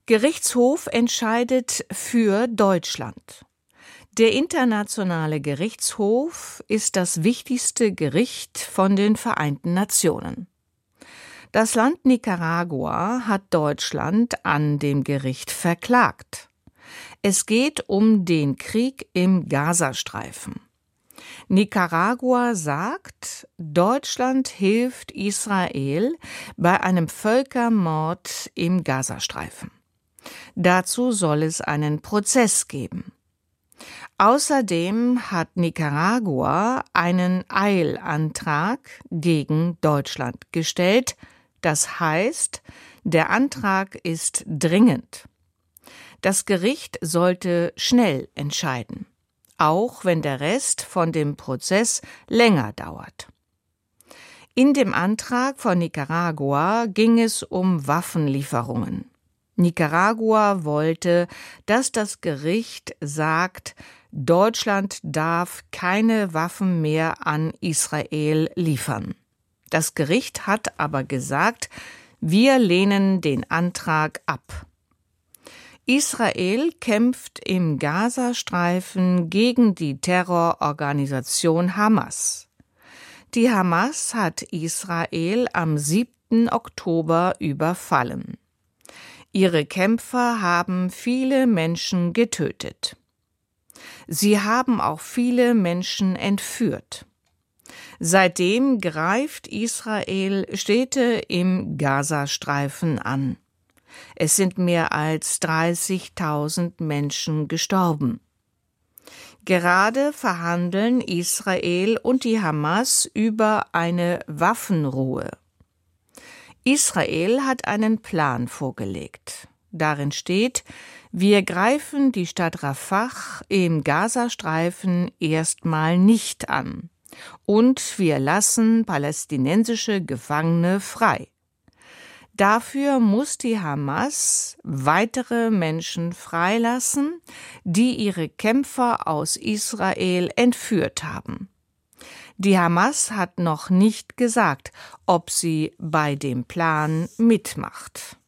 Gerichtshof entscheidet für Deutschland. Der Internationale Gerichtshof ist das wichtigste Gericht von den Vereinten Nationen. Das Land Nicaragua hat Deutschland an dem Gericht verklagt. Es geht um den Krieg im Gazastreifen. Nicaragua sagt, Deutschland hilft Israel bei einem Völkermord im Gazastreifen. Dazu soll es einen Prozess geben. Außerdem hat Nicaragua einen Eilantrag gegen Deutschland gestellt. Das heißt, der Antrag ist dringend. Das Gericht sollte schnell entscheiden, auch wenn der Rest von dem Prozess länger dauert. In dem Antrag von Nicaragua ging es um Waffenlieferungen. Nicaragua wollte, dass das Gericht sagt, Deutschland darf keine Waffen mehr an Israel liefern. Das Gericht hat aber gesagt, wir lehnen den Antrag ab. Israel kämpft im Gazastreifen gegen die Terrororganisation Hamas. Die Hamas hat Israel am 7. Oktober überfallen. Ihre Kämpfer haben viele Menschen getötet. Sie haben auch viele Menschen entführt. Seitdem greift Israel Städte im Gazastreifen an. Es sind mehr als 30.000 Menschen gestorben. Gerade verhandeln Israel und die Hamas über eine Waffenruhe. Israel hat einen Plan vorgelegt. Darin steht, wir greifen die Stadt Rafah im Gazastreifen erstmal nicht an und wir lassen palästinensische Gefangene frei. Dafür muss die Hamas weitere Menschen freilassen, die ihre Kämpfer aus Israel entführt haben. Die Hamas hat noch nicht gesagt, ob sie bei dem Plan mitmacht.